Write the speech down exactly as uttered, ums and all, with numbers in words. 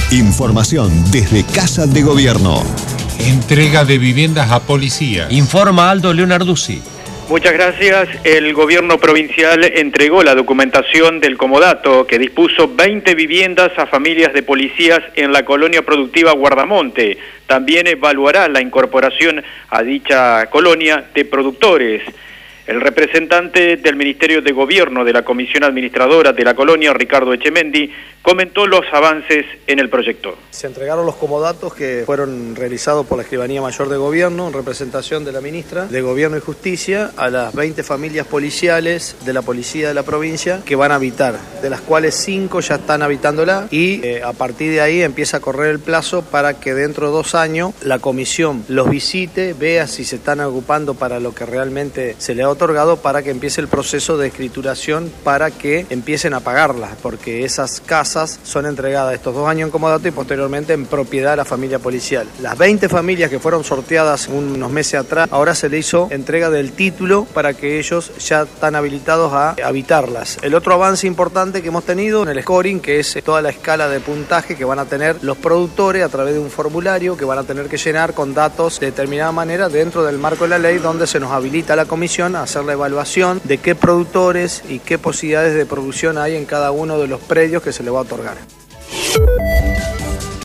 Información desde Casa de Gobierno. Entrega de viviendas a policías. Informa Aldo Leonarduzzi. Muchas gracias. El gobierno provincial entregó la documentación del comodato que dispuso veinte viviendas a familias de policías en la colonia productiva Guardamonte. También evaluará la incorporación a dicha colonia de productores. El representante del Ministerio de Gobierno de la Comisión Administradora de la colonia, Ricardo Echemendi, comentó los avances en el proyecto. Se entregaron los comodatos que fueron realizados por la Escribanía Mayor de Gobierno en representación de la Ministra de Gobierno y Justicia a las veinte familias policiales de la Policía de la provincia que van a habitar, de las cuales cinco ya están habitándola y eh, a partir de ahí empieza a correr el plazo para que dentro de dos años la comisión los visite, vea si se están ocupando para lo que realmente se le ha otorgado, para que empiece el proceso de escrituración para que empiecen a pagarlas, porque esas casas son entregadas estos dos años en comodato y posteriormente en propiedad de la familia policial. Las veinte familias que fueron sorteadas unos meses atrás, ahora se le hizo entrega del título para que ellos ya están habilitados a habitarlas. El otro avance importante que hemos tenido en el scoring, que es toda la escala de puntaje que van a tener los productores a través de un formulario que van a tener que llenar con datos de determinada manera dentro del marco de la ley, donde se nos habilita a la comisión a hacer la evaluación de qué productores y qué posibilidades de producción hay en cada uno de los predios que se le va a otorgar.